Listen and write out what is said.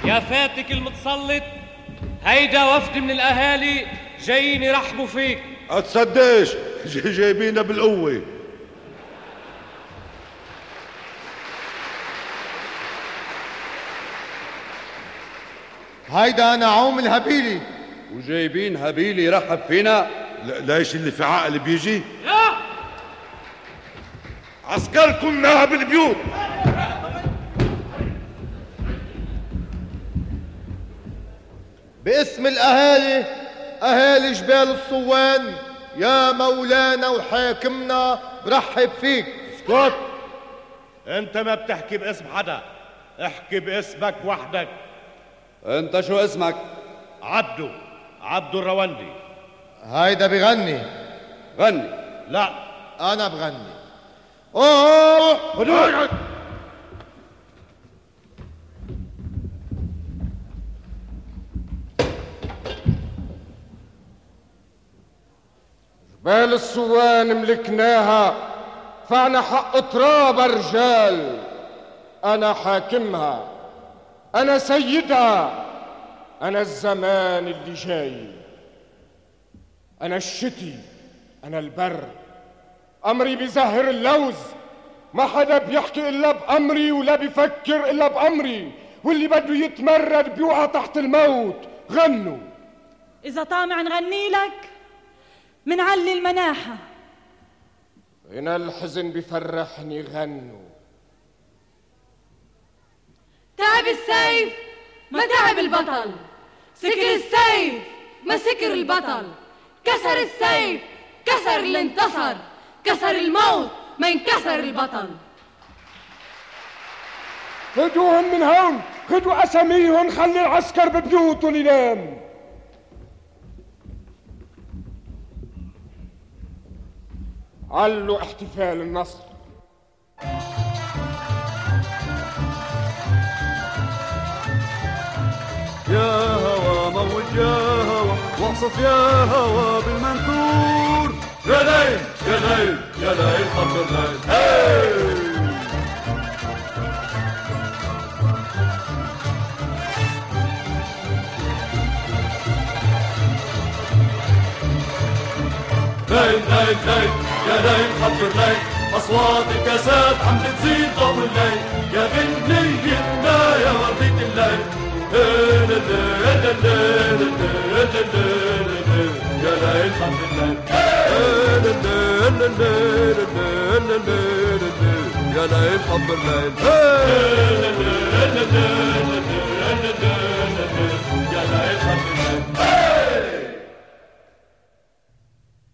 يا فاتك المتسلط، هيدا وفد من الأهالي جايين يرحبوا فيك. اتصدقش جايبينا بالقوة. هيدا نعوم الهبيلي. وجايبين هبيلي يرحب فينا؟ ليش اللي في عقل بيجي؟ لا، عسكركم نهب البيوت. باسم الأهالي، أهالي جبال الصوان، يا مولانا وحاكمنا برحب فيك. اسكت، انت ما بتحكي باسم حدا، احكي باسمك وحدك. انت شو اسمك؟ عبدو الرواندي. هيدا بغني. غني. لا أنا بغني. أوه هدوء. جبال الصوان ملكناها، فعنا حق تراب رجال. أنا حاكمها، أنا سيدها، أنا الزمان اللي جاي، أنا الشتي، أنا البر. أمري بزهر اللوز، ما حدا بيحكي إلا بأمري ولا بيفكر إلا بأمري، واللي بده يتمرد بيوقع تحت الموت. غنوا. إذا طامع نغني لك منعلي المناحة. هنا الحزن بفرحني. غنوا. تعب السيف ما تعب البطل، سكر السيف ما سكر البطل، كسر السيف كسر اللي انتصر، كسر الموت ما ينكسر البطل. خدوهم من هون، خدوا أساميهم، خلي العسكر ببيوتهم ينام. علوا احتفال النصر. يا هوى موج يا هوى، واقصف يا هوى بالمنثور. يا ليل يا ليل يا ليل خط الليل. هاي ليل ليل ليل يا ليل خط الليل، أصوات الكاسات عم بتزيد ضوء الليل. يا غنيتنا يا وردة الليل، يا ليل خط الليل، يا ليل خط الليل.